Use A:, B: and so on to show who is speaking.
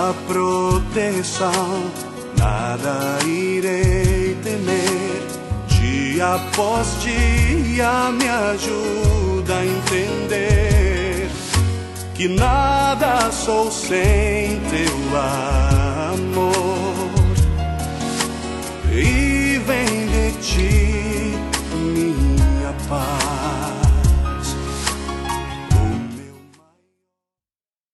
A: tua proteção, nada irei temer. Dia após dia me ajuda a entender que nada sou sem teu amor.